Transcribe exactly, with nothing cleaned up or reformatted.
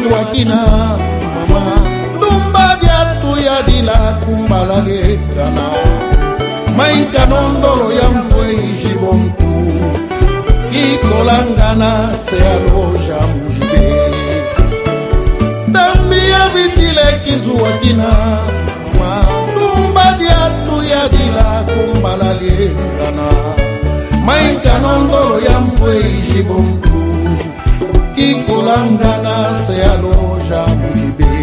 kizuakina mama dumba diatu ya dila kumbala lekana mainka nondolo ya mbwe jibontu kikolangana se aloja mujibe tambia bitile kizuakina mama dumba diatu ya dila kumbala lekana mainka nondolo ya mbwe jibontu kikolangana se aloja mujibe